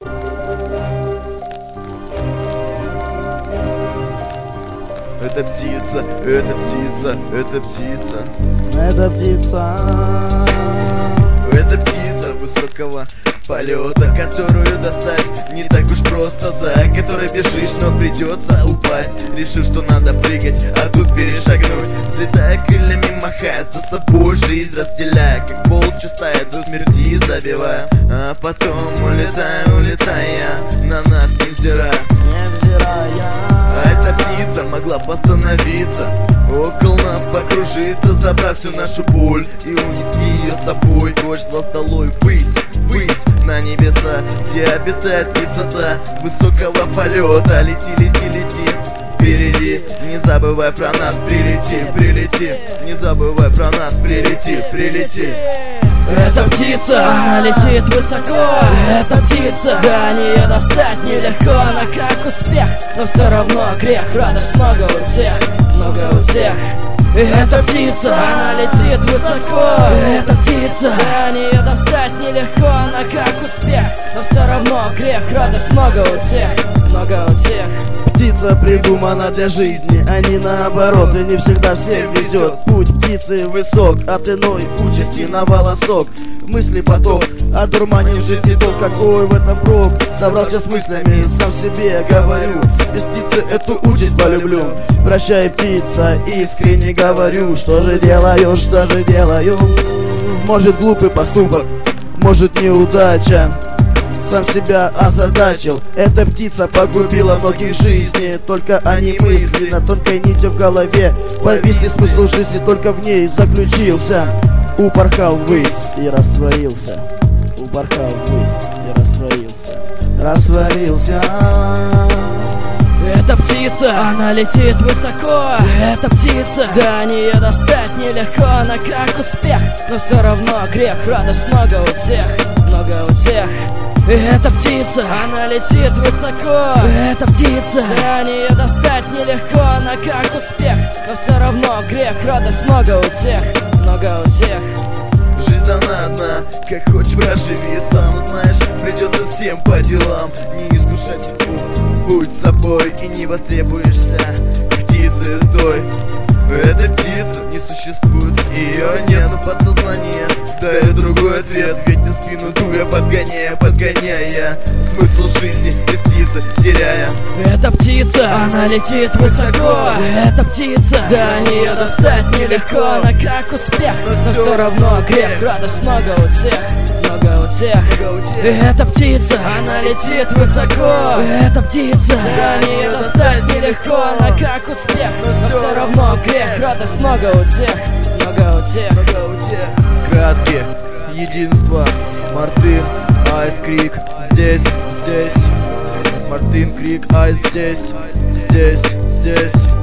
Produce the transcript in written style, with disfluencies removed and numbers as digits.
Это птица, это птица, это птица. Это птица. Это птица высокого полета, которую достать не так уж просто, за которой бежишь, но придется упасть. Решил, что надо прыгать, а тут перешагнуть, взлетая крыльями, махая за собой жизнь, разделяя, как волчья стая до смерти забивая, а потом улетая, на нас невзирая. А эта птица могла постановиться, около нас покружиться, забрав всю нашу боль и унести ее с собой. Дождь злостолой, высь на небеса, где обитает птица высокого полета. Лети, впереди, не забывай про нас, прилети, не забывай про нас, прилети. Эта птица, она летит высоко. Эта птица, до нее достать нелегко. Она как успех, но все равно грех. Радость много у всех. Эта птица, она летит высоко. Эта птица, до нее достать нелегко. Она как успех, но все равно грех. Радость много у всех. Птица придумана для жизни, а не наоборот. И не всегда всем везет. Путь птицы высок, от иной участи на волосок. Мысли поток, одурманив жизни толк. Какой в этом прок? Собрался с мыслями, сам себе говорю: без птицы эту участь полюблю. Прощай, птица, искренне говорю. Что же делаю? Может, глупый поступок, может, неудача. Сам себя озадачил. Эта птица погубила многих жизней. Только они мысли на тонкой нити в голове. Повисли смысл жизни, только в ней заключился. Упорхал ввысь и растворился. Растворился. Эта птица, она летит высоко. Эта птица, до нее достать нелегко. Она как успех, но все равно грех. Радость много у всех. Эта птица, она летит высоко. Эта птица, до нее достать нелегко. Она как успех, но все равно грех. Радость много у всех. Жизнь дана одна, как хочешь проживи. Сам знаешь, придется всем по делам. Не искушать судьбу, будь собой и не востребуешься птицы той. Этой птицы не существует, ее нет, но подсознание дает другой ответ. Ведь на спину дуя, подгоняя смысл жизни без птицы теряя. Эта птица, она летит высоко. Эта птица, до нее достать нелегко. Она как успех, но все равно грех. Радость много у всех. Эта птица, она летит высоко. Эта птица, до нее достать нелегко. Она как успех, но все равно грех. Радость много у всех. Краски, единство, Мартин, Айс Крик, здесь. Мартин Крик, Айс здесь.